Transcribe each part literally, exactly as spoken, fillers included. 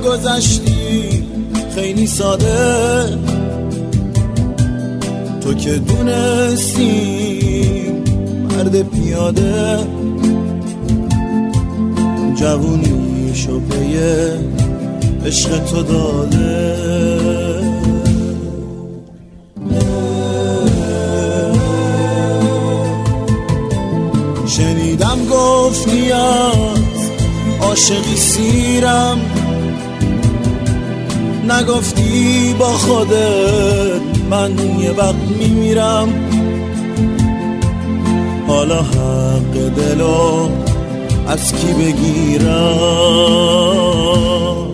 گذشتی خیلی ساده، تو که دونستی مرد پیاده، جوونیشو پیه عشق تو داده. شنیدم گفتی از عاشقی سیرم، نگفتی با خودت من یه وقت میمیرم. حالا حق دلو از کی بگیرم؟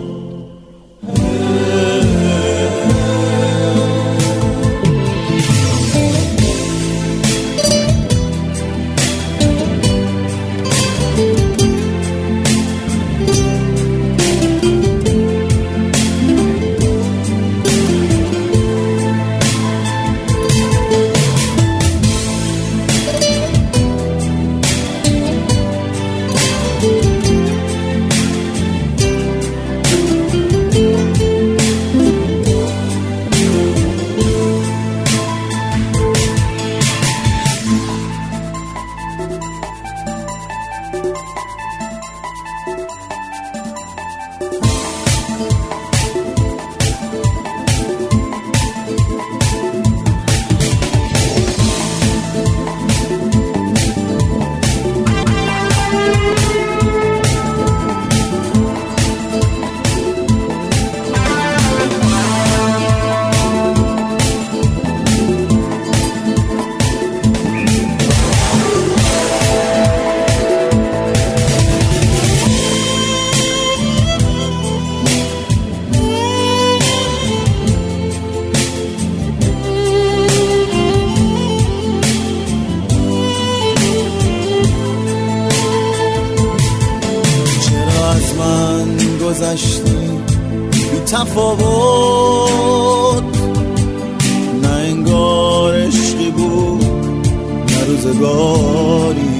گذشتی بی تفاوت، نه انگار عشقی بود نه روزگاری،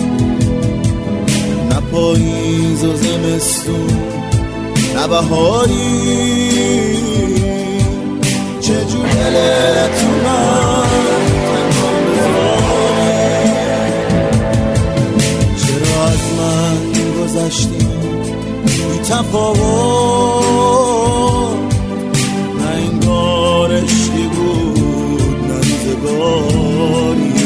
نه پاییز و زمستون نه بهاری. چجور دلت اومد تنها بذاری؟ چرا از من گذشتی تفاوت، نه انگار عشقی بود نه روزگاری،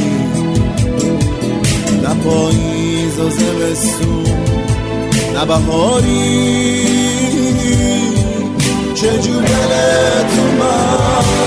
نه پاییز و زمستون نه بهاری. چجور دلت اومد